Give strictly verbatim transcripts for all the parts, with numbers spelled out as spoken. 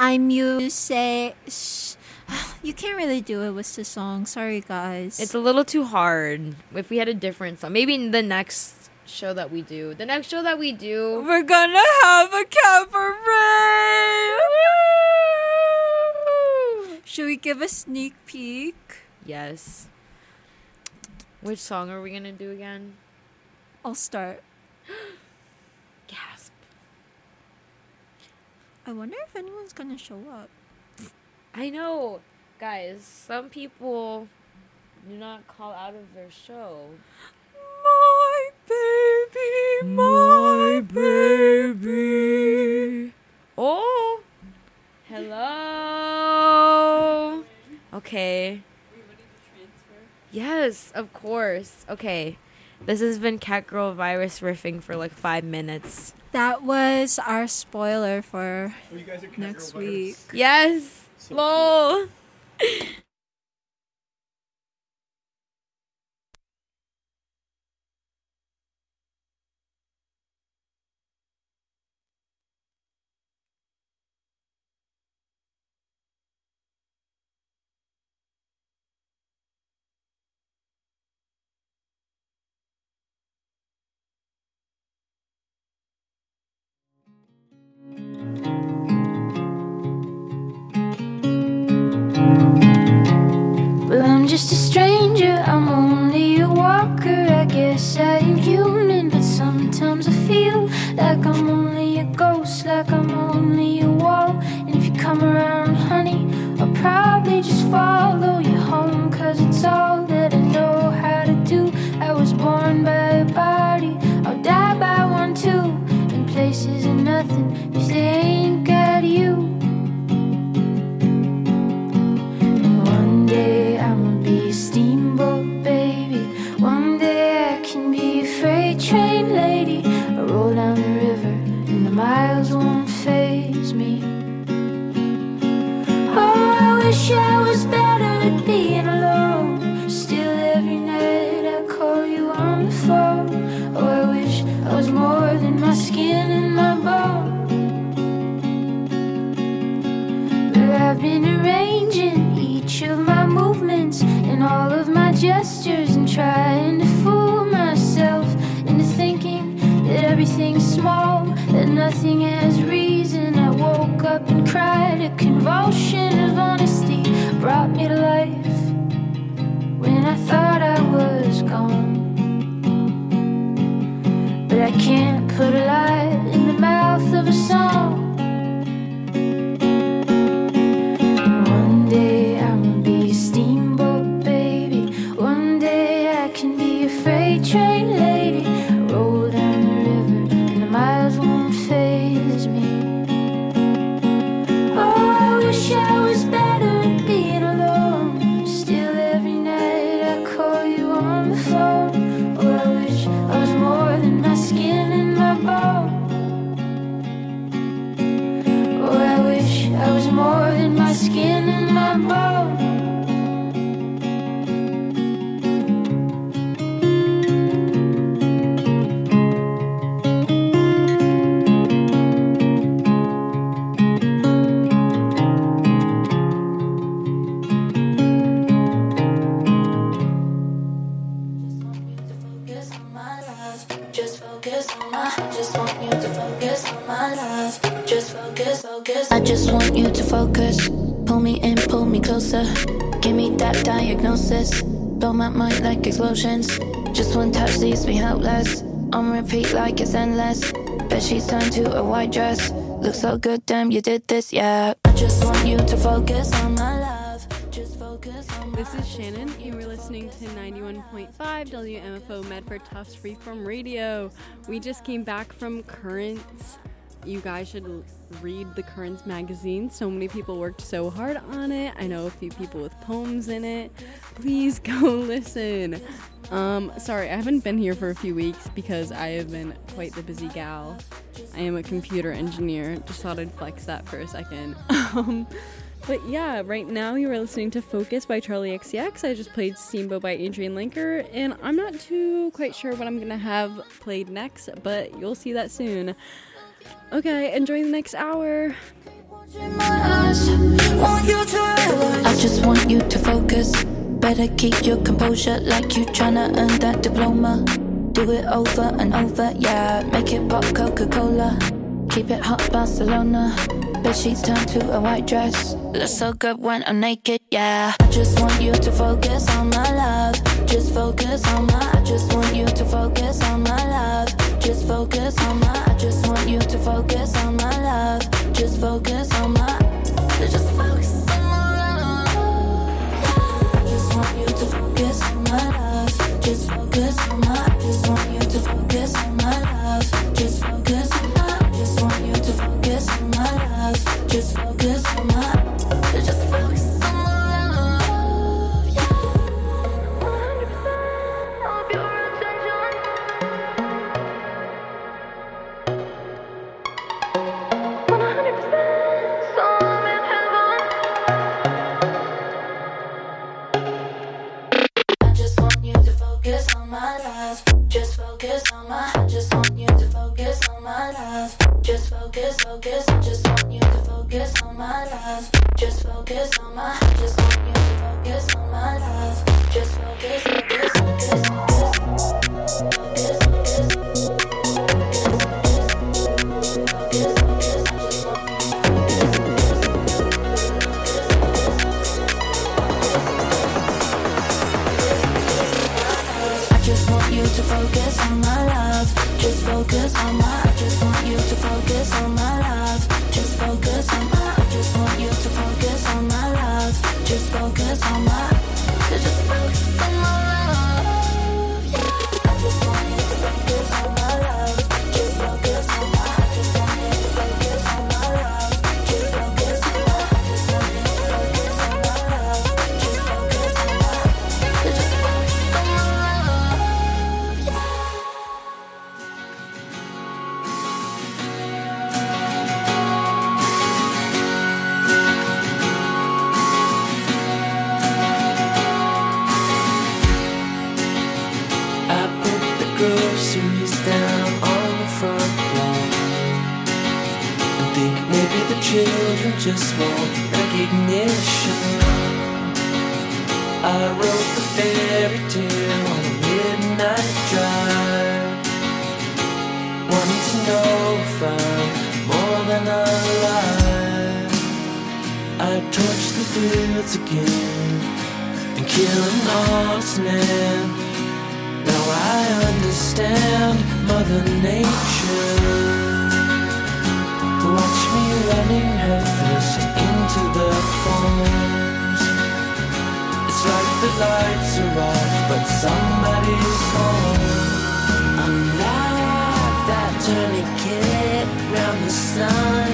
I'm you say. Sh- you can't really do it with the song. Sorry, guys. It's a little too hard. If we had a different song, maybe in the next show that we do, the next show that we do, we're gonna have a cabaret. Should we give a sneak peek? Yes. Which song are we gonna do again? I'll start. Gasp. I wonder if anyone's gonna show up. I know, guys, some people do not call out of their show. My baby, my baby. Oh, hello. Okay. Yes, of course. Okay. This has been Catgirl Virus riffing for like five minutes. That was our spoiler for oh, you guys are next Virus. week. Yes. So lol. Well, I'm just a stranger, I'm only a walker. I guess I am human, but sometimes I feel like I'm only a ghost, like I'm only a wall. And if you come around, honey, I'll probably just follow you home, cause it's all that I know how to do. I was born by a body, I'll die by one too. And places are nothing if they ain't got you. Steamboat baby, one day I can be a freight train lady. I roll down the river and the miles won't faze me. Oh, I wish I was better at being alone. Still every night I call you on the phone. Oh, I wish I was more than my skin and my bone. But I've been arranging each of my movements and all of my gestures, and trying to fool myself into thinking that everything's small, that nothing has reason. I woke up and cried. A convulsion of honesty brought me to life when I thought I was gone. But I can't put a lie in the mouth of a song. And one day I'ma be a steamboat, freight train lady. I roll down the river and the miles won't faze me. Oh, I wish I was better at being alone. Still every night I call you on the phone. Oh, I wish I was more than my skin and my bone. Oh, I wish I was more than my skin and my bone. I just want you to focus. Pull me in, pull me closer. Give me that diagnosis. Blow my mind like explosions. Just one touch leaves me helpless. On repeat like it's endless. Bet she's turned to a white dress. Looks so good, damn, you did this, yeah. I just want you to focus on my love. Just focus on my. This is Shannon. You were listening to ninety-one point five W M F O Medford Tufts Freeform Radio. We just came back from Currents. You guys should read the Currents magazine. So many people worked so hard on it. I know a few people with poems in it. Please go listen. Um, sorry, I haven't been here for a few weeks because I have been quite the busy gal. I am a computer engineer. Just thought I'd flex that for a second. Um, but yeah, right now you are listening to Focus by Charlie X C X. I just played Steamboat by Adrian Linker, and I'm not too quite sure what I'm gonna have played next, but you'll see that soon. Okay, enjoy the next hour. I just want you to focus. Better keep your composure like you tryna earn that diploma. Do it over and over, yeah. Make it pop Coca-Cola. Keep it hot Barcelona. Bed sheets turn to a white dress. Looks so good when I'm naked, yeah. I just want you to focus on my love. Just focus on my. I just want you to focus on my love. Just focus on my. I just want you to focus on my love. Just focus on my. Just focus on my love. I just want you to focus on my love. Just focus on my. I just want you to focus on my love. Just focus on my. I just want you to focus on my love. Just focus on my. Just focus on my love. Yeah. one hundred percent of your attention. one hundred percent, so I'm in heaven. I just want you to focus on my love. Just focus on my. I just want you to focus on my love. Just focus, focus. I just want you to focus on my love. Just focus on my. I just want you to focus on my love. Just focus, focus, focus, focus, focus, focus, focus, focus. I just want you to focus on my love. Just focus on my. I just want you to focus on my love. Just focus on my. I just want you to focus on my love. Just focus on my. Just focus on my love. Yeah. I just want you to focus on my love. Just focus on my. I just want you to focus on my love. Just focus on my. I just want you to focus on my love. Just focus on my. Just focus on my love. Yeah. Groceries down on the front lawn and think maybe the children just want recognition. I wrote the fairy tale on a midnight drive, wanting to know if I'm more than alive. I torched the fields again and kill an honest man. Now I understand Mother Nature. Watch me running headfirst into the thorns. It's like the lights are off, but somebody's home. I'm like that tourniquet round the sun.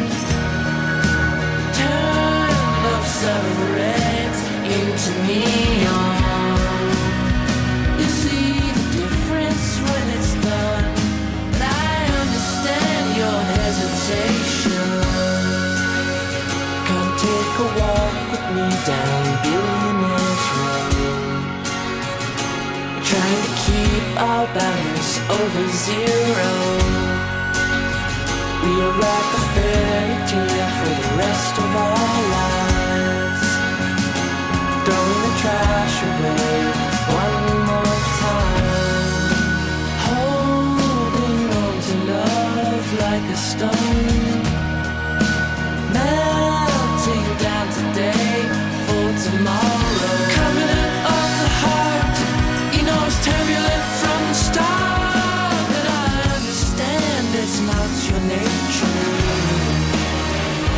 Turn love cigarettes into neon. You see when it's done, but I understand your hesitation. Come take a walk with me down Billionaire's Road, trying to keep our balance over zero. We are like a fairy tale for the rest of our lives, throwing the trash away one more time, holding on to love like a stone, melting down today for tomorrow. Coming out of the heart, you know it's turbulent from the start, but I understand it's not your nature.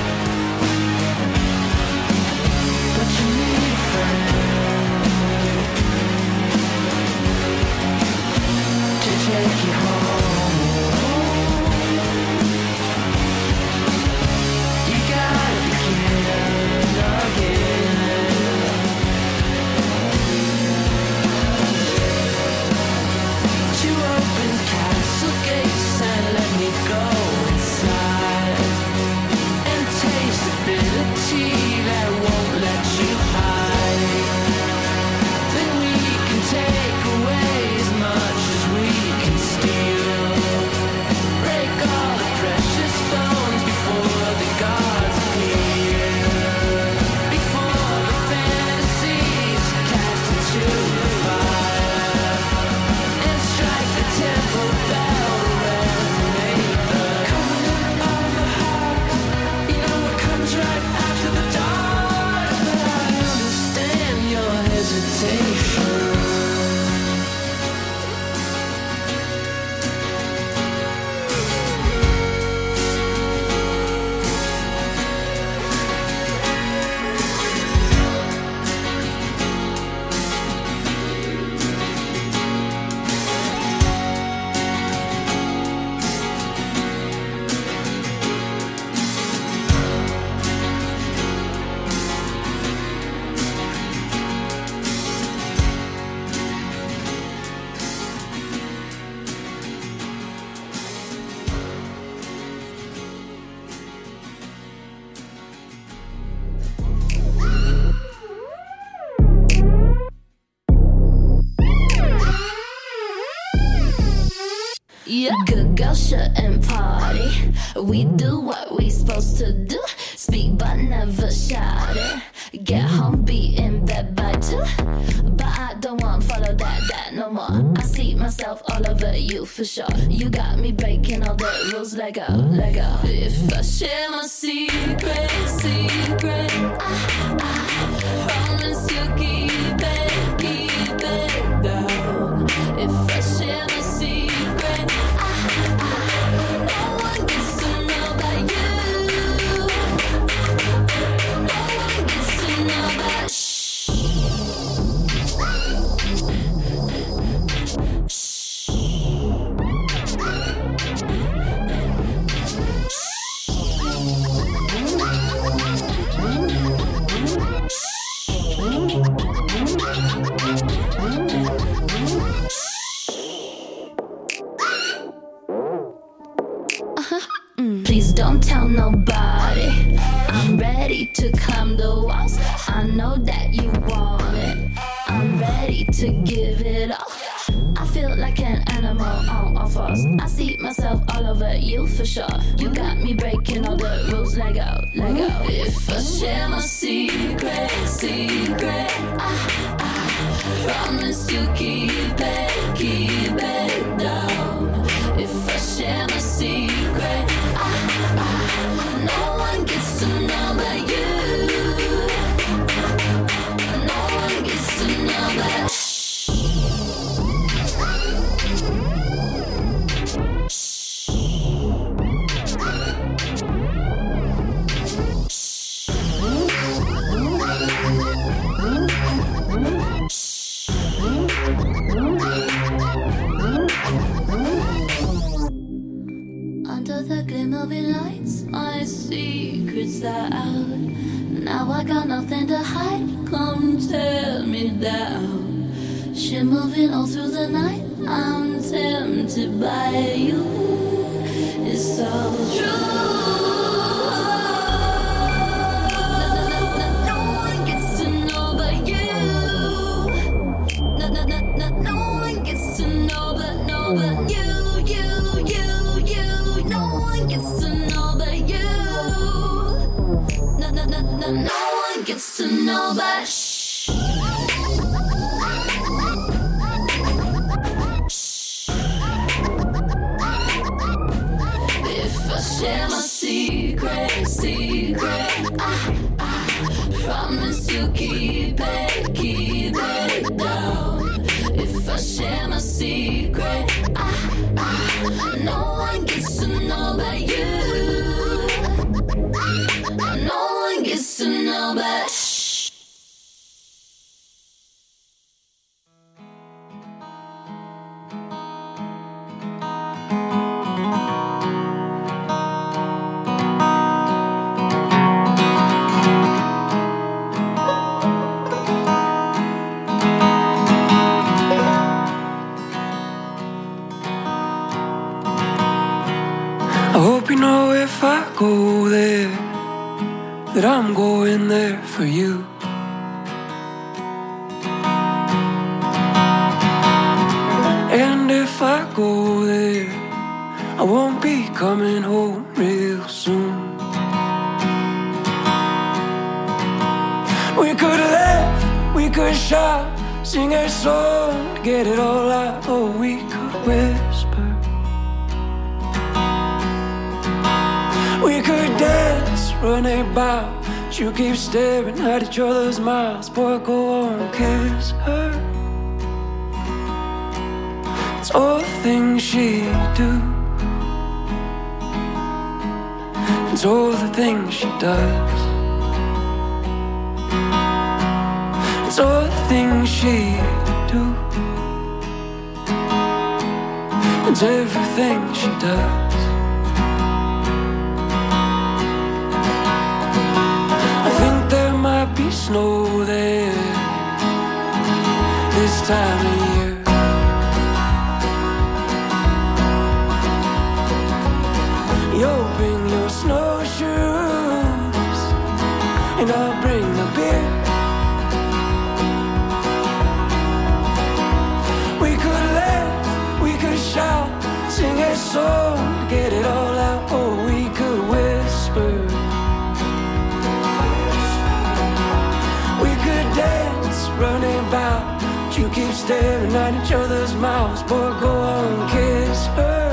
usher and party. We do what we supposed to do. Speak but never shout it. Get home, be in bed by two. But I don't want follow that, that no more. I see myself all over you for sure. You got me breaking all the rules. Let go, let go. If I share my secret, secret, I, I promise you keep it, keep it down. If I share my secret, I, I, no one gets to know about you. No one gets to know about shh. Please don't tell nobody. I'm ready to climb the walls. I know that you want it. I'm ready to give it all. I feel like an animal on all fours. I see myself all over you for sure. You got me breaking all the rules. Let go, let go. If I share my secret, secret, I, I promise you keep it, keep it down. If I share my secret, no one gets to know about you. No one gets to know about shh. Under the glimmering lights, my secrets are out. Now I got nothing to hide. Come tear me down. Shit moving all through the night. I'm tempted by you. It's all true. No one gets to know but you. No, no, no, no, no one gets to know but know but you. No, no one gets to know but shh. Shh. If I share my secret, secret, I, I promise you keep it, keep it down. If I share my secret, I, I, no one gets to know about you. No one gets to know about shh. I hope you know if I go there that I'm going there for you. And if I go there, I won't be coming home real soon. We could laugh, we could shout, sing a song, get it all out, or we could whisper. We could dance, run about, but you keep staring at each other's mouths. Boy, go on, kiss her. It's all the things she do. It's all the things she does. It's all the things she do. It's everything she does. Be snow there this time of year. You'll bring your snowshoes and I'll bring the beer. We could laugh, we could shout, sing a song, you keep staring at each other's mouths. Boy, go on, kiss her.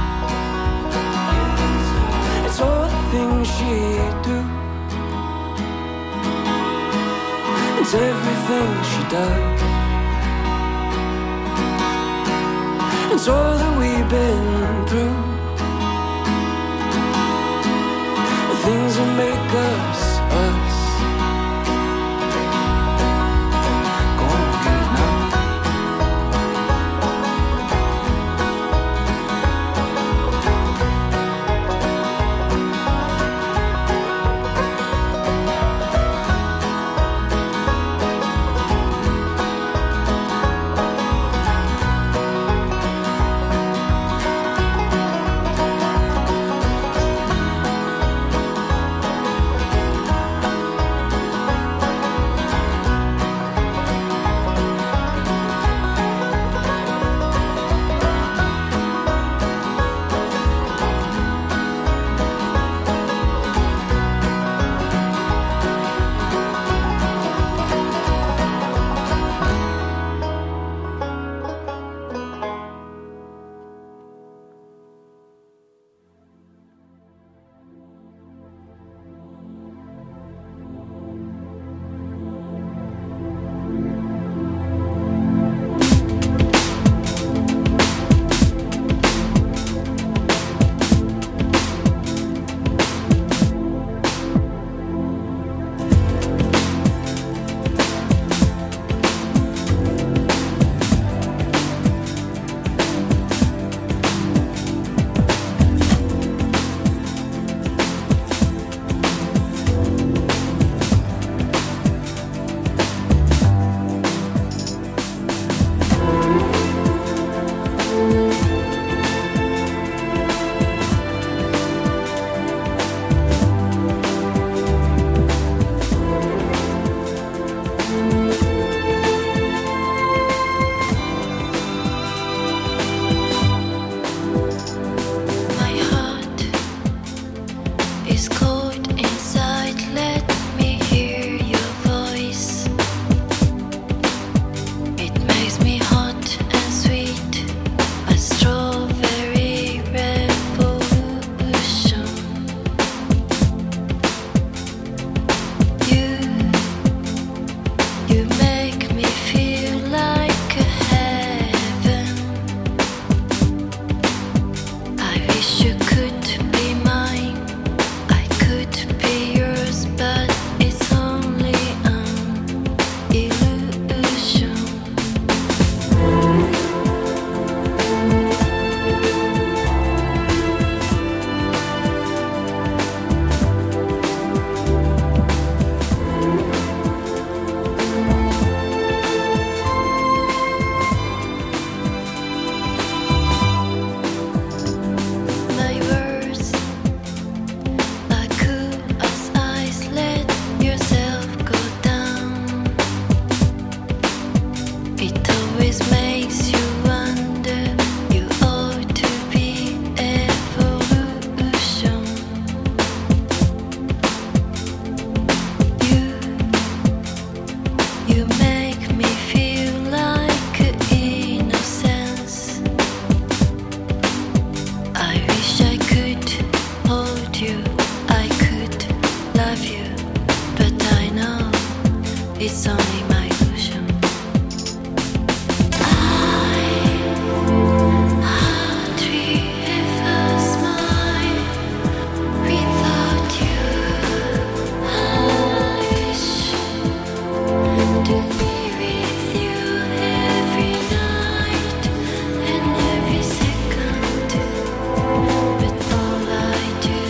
It's all the things she do. It's everything she does. It's all that we've been through. The things that make us us.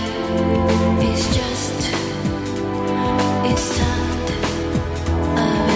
It's stand away.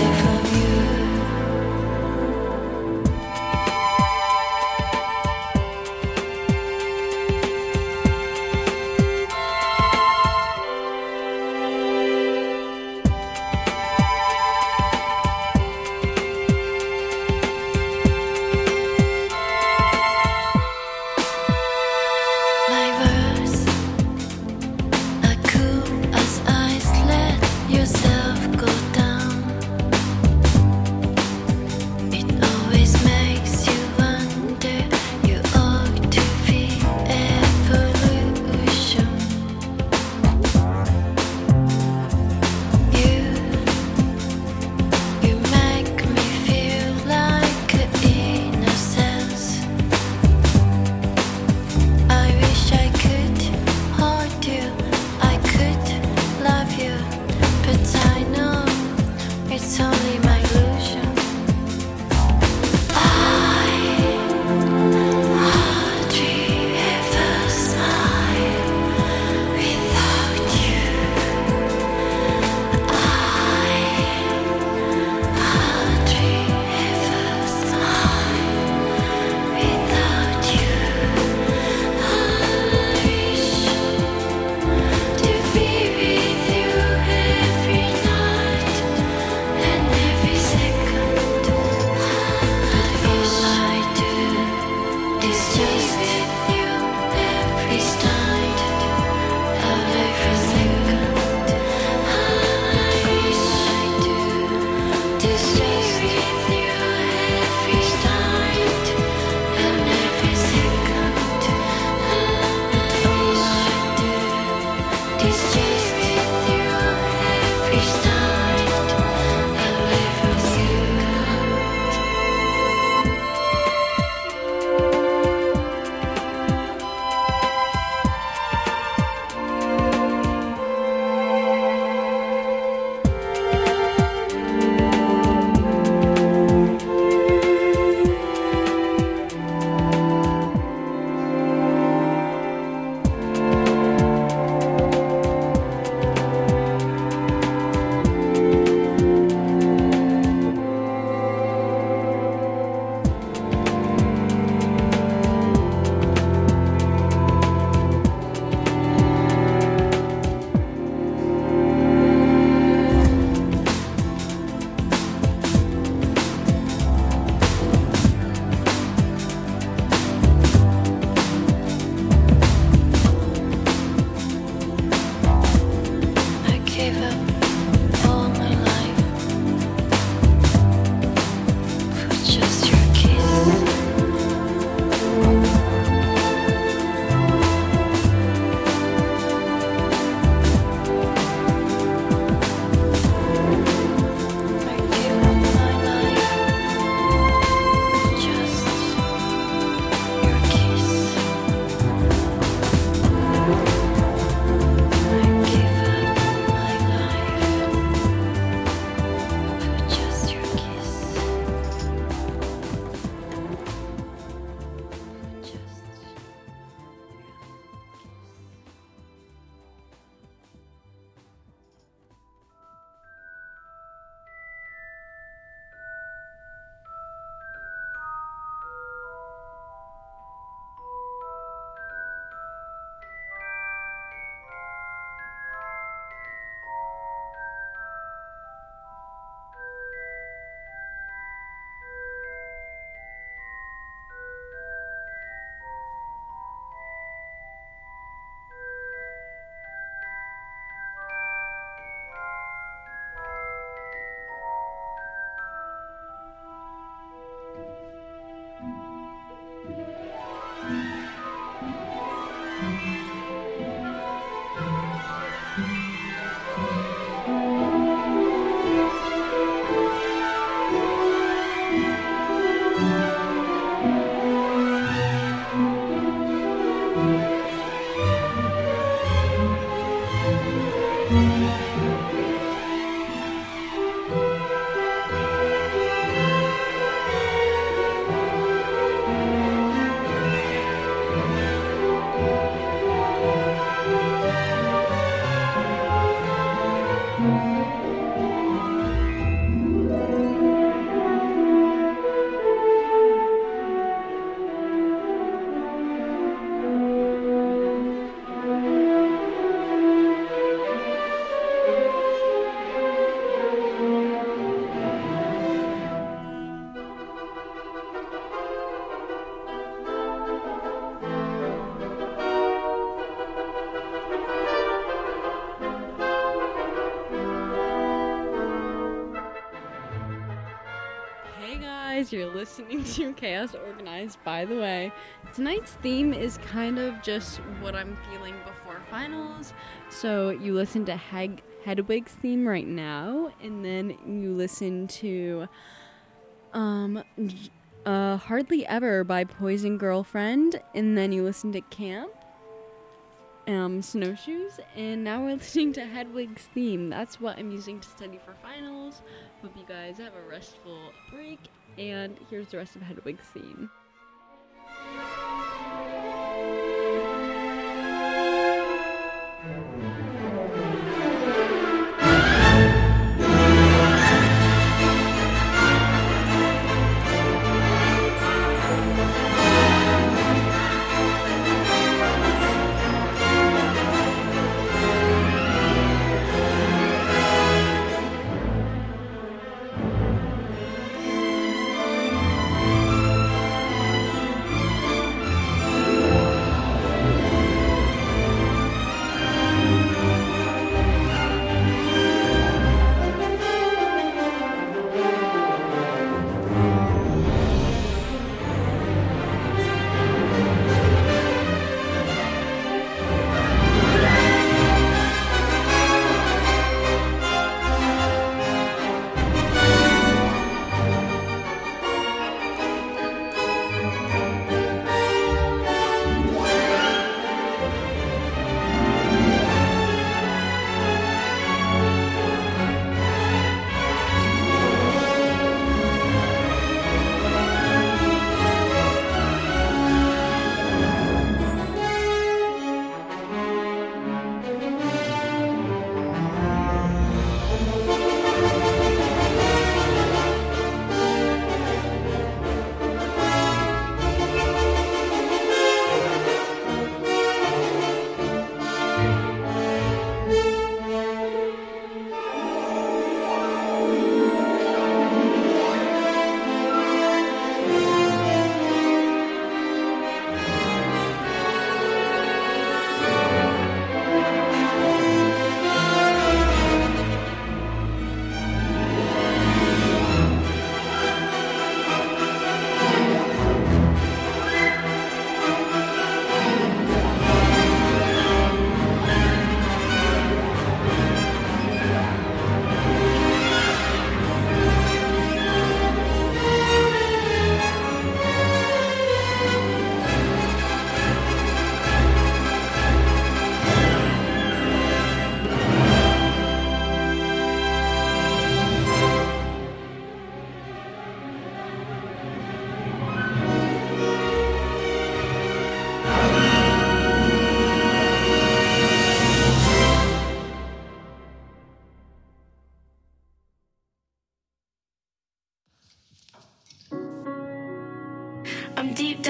gave up all my life for just your kiss. I gave up my life for just your kiss. I gave up my life for just your kiss. Just Hey guys, you're listening to Chaos Organized, by the way. Tonight's theme is kind of just what I'm feeling before finals. So you listen to Heg- Hedwig's theme right now, and then you listen to um, J- uh, Hardly Ever by Poison Girlfriend, and then you listen to Camp, um, Snowshoes, and now we're listening to Hedwig's theme. That's what I'm using to study for finals. Hope you guys have a restful break, and here's the rest of Hedwig's theme. I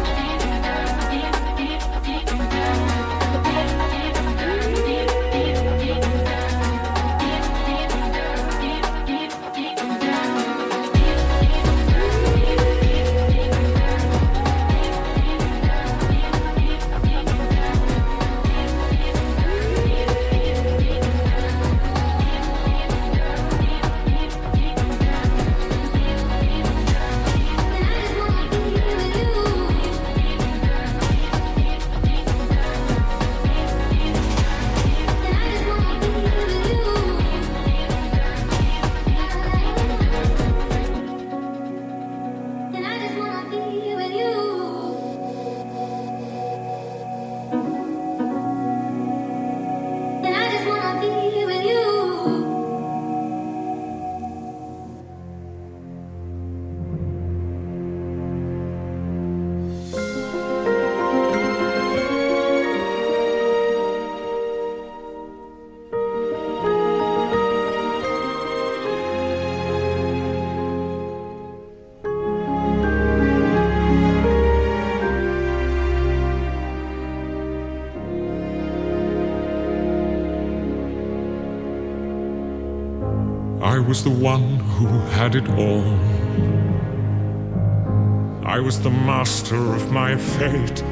I was the one who had it all. I was the master of my fate.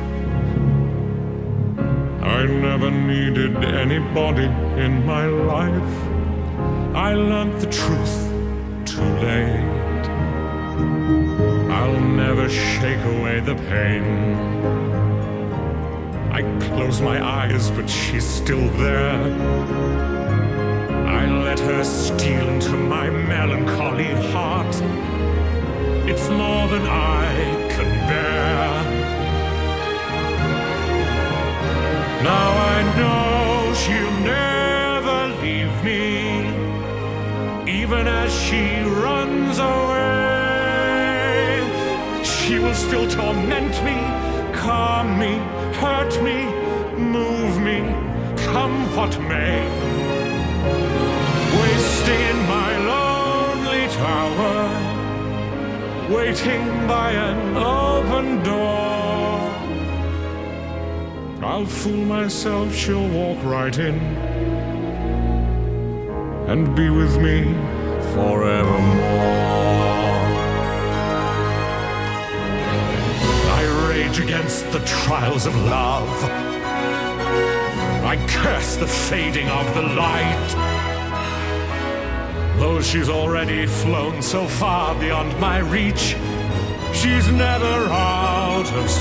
I never needed anybody in my life. I learned the truth too late. I'll never shake away the pain. I close my eyes, but she's still there. I let her steal into my melancholy heart. It's more than I can bear. Now I know she'll never leave me, even as she runs away. She will still torment me, calm me, hurt me, move me, come what may. Wasting in my lonely tower, waiting by an open door. I'll fool myself, she'll walk right in and be with me forevermore. I rage against the trials of love. I curse the fading of the light. Though she's already flown so far beyond my reach, she's never out of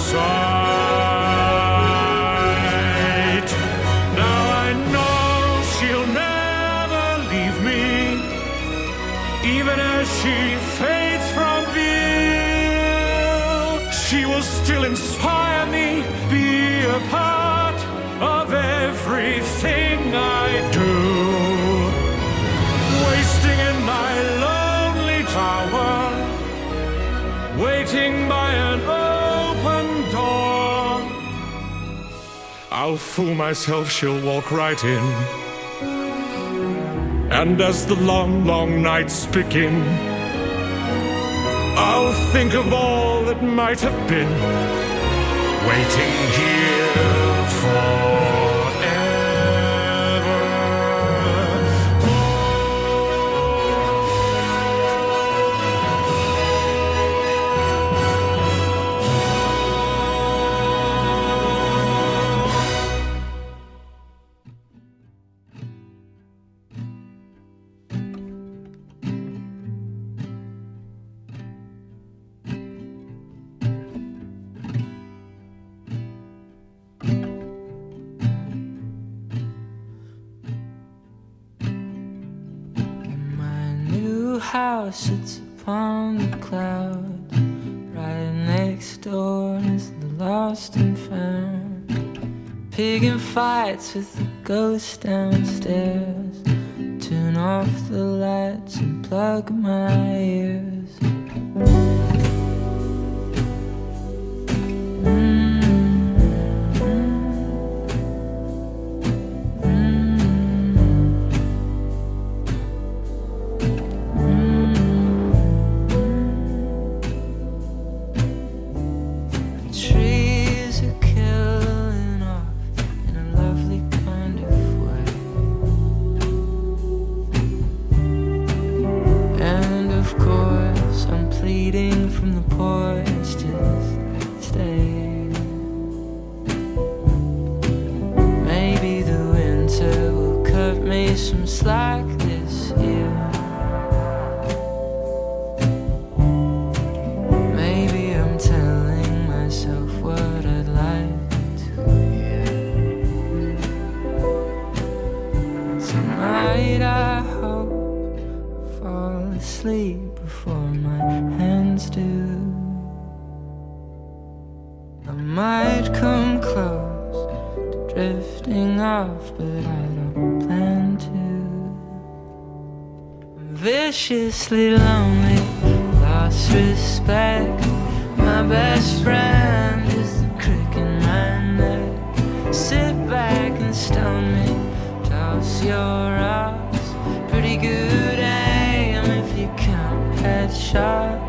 sight. Now I know she'll never leave me, even as she fades from view. She will still inspire me, be a part of everything I do. Wasting in my lonely tower, waiting by an open door. I'll fool myself, she'll walk right in. And as the long, long nights begin, I'll think of all that might have been, waiting here for house sits upon the clouds. Right next door is the lost and found. Picking fights with the ghost downstairs. Turn off the lights and plug my ears. Viciously lonely, lost respect. My best friend is the crick in my neck. Sit back and stone me, toss your rocks. Pretty good aim if you count headshots.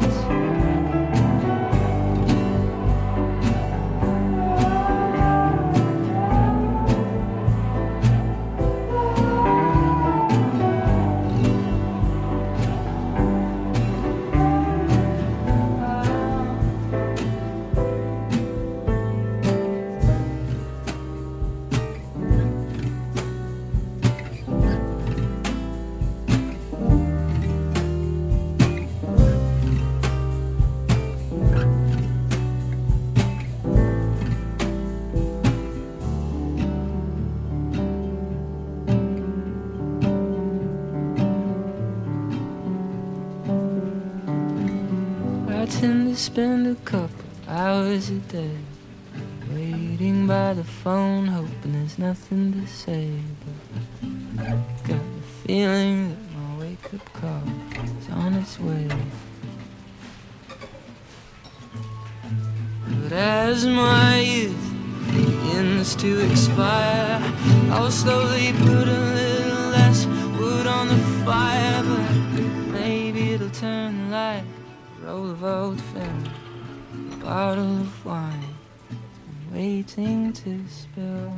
tend to spend a couple hours a day waiting by the phone, hoping there's nothing to say. But I got the feeling that my wake-up call is on its way. But as my youth begins to expire, I'll slowly put a little less wood on the fire. But maybe it'll turn like a roll of old film, a bottle of wine waiting to spill.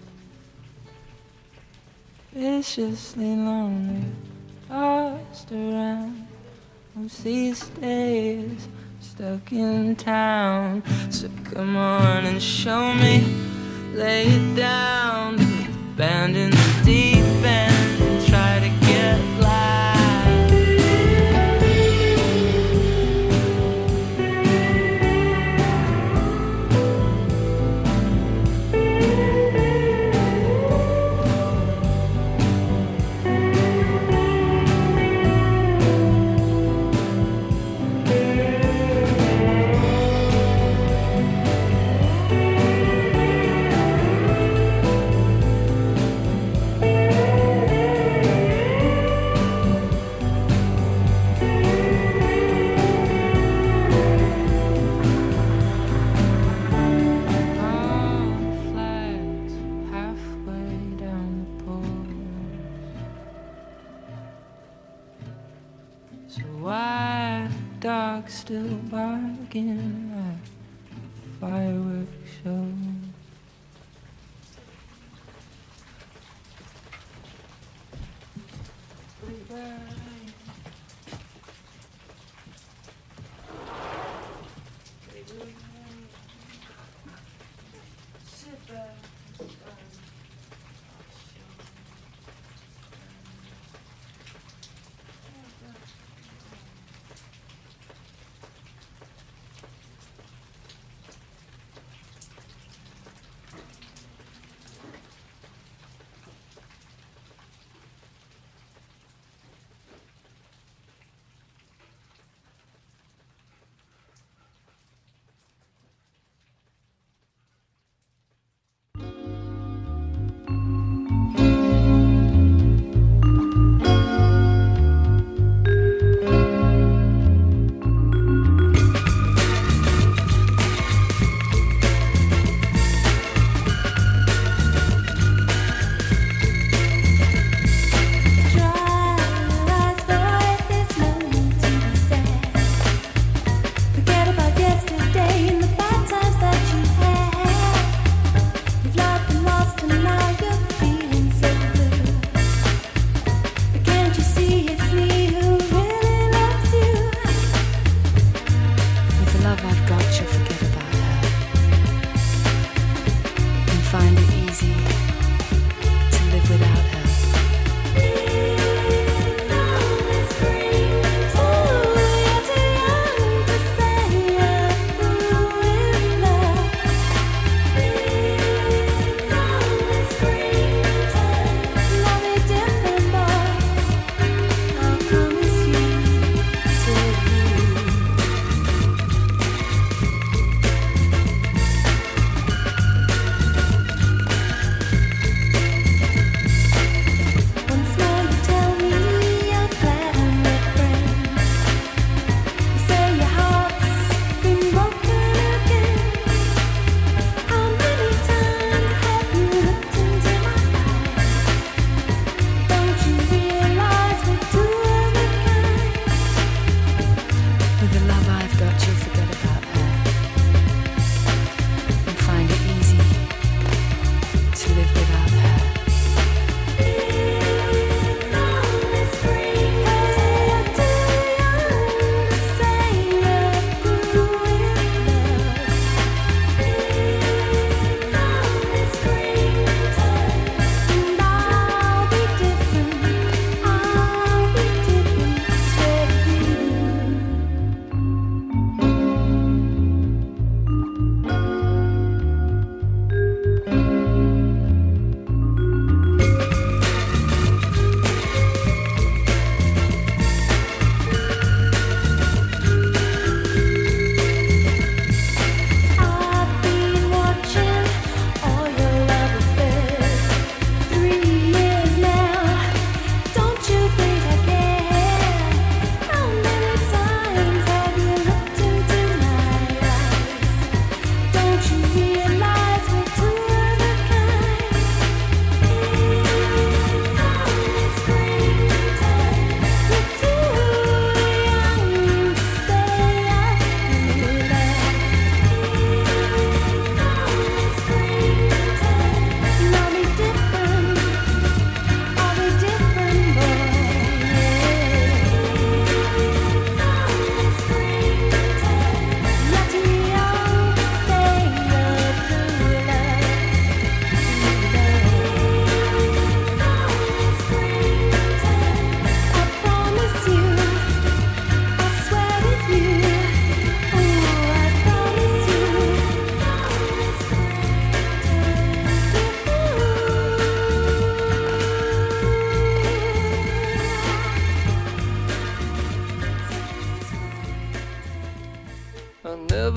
Viciously lonely, tossed around most these days, stuck in town. So come on and show me, lay it down, abandon the deep end and try to get light. Still bargain at fireworks show.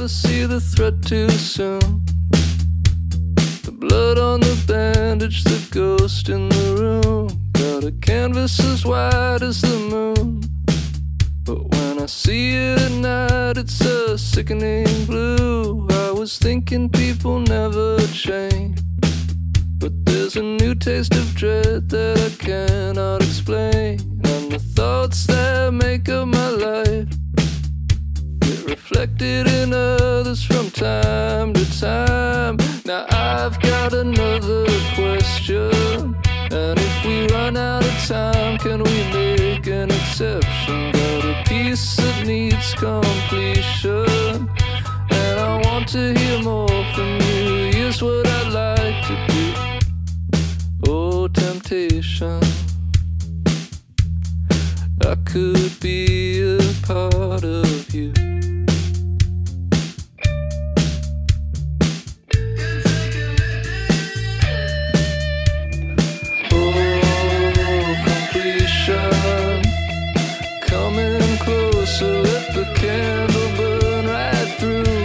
to see the threat too soon. The blood on the bandage, the ghost in the room. Got a canvas as wide as the moon. But when I see it at night, it's a sickening blue. I was thinking people never change, but there's a new taste of dread that I cannot explain. And the thoughts that make up my life get reflected in others from time to time. Now I've got another question, and if we run out of time, can we make an exception? Got a piece that needs completion, and I want to hear more from you. Here's what I'd like to do. Oh, temptation, I could be a part of you. So let the candle burn right through.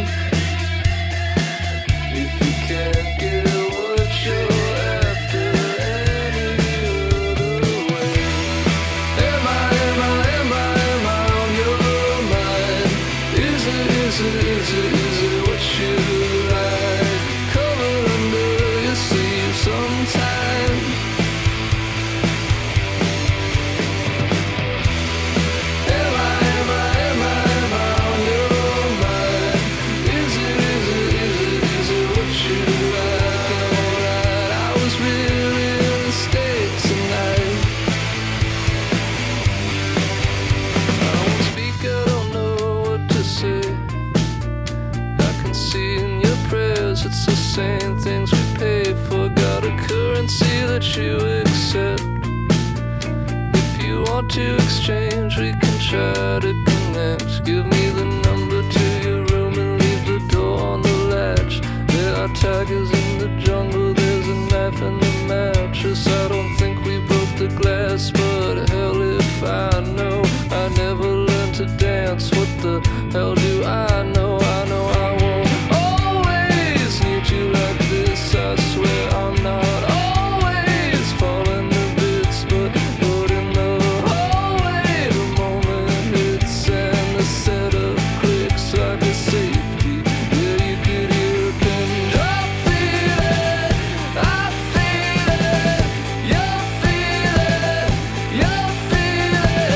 If you can't get what you're after any other way, am I, am I, am I, am I on your mind? Is it, is it, is it, is it what you like? Cover under your sleeve sometime. It's the same things we pay for. Got a currency that you accept. If you want to exchange, we can try to connect. Give me the number to your room and leave the door on the latch. There are tigers in the jungle, there's a knife in the mattress. I don't think we broke the glass, but hell if I know. I never learned to dance, what the hell do I know? I know I won't you like this, I swear I'm not always falling to bits, but, but in the hallway the moment hits and the setup clicks like a safety. Yeah, you could hear a pin drop. Feel it, I feel it, you feel it, you feel it.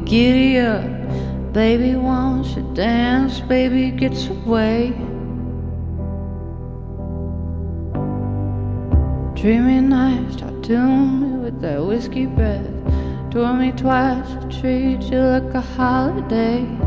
giddy up. Baby wants to dance, baby gets away. Dreamy nights tattooed me with that whiskey breath. Told me twice to treat you like a holiday.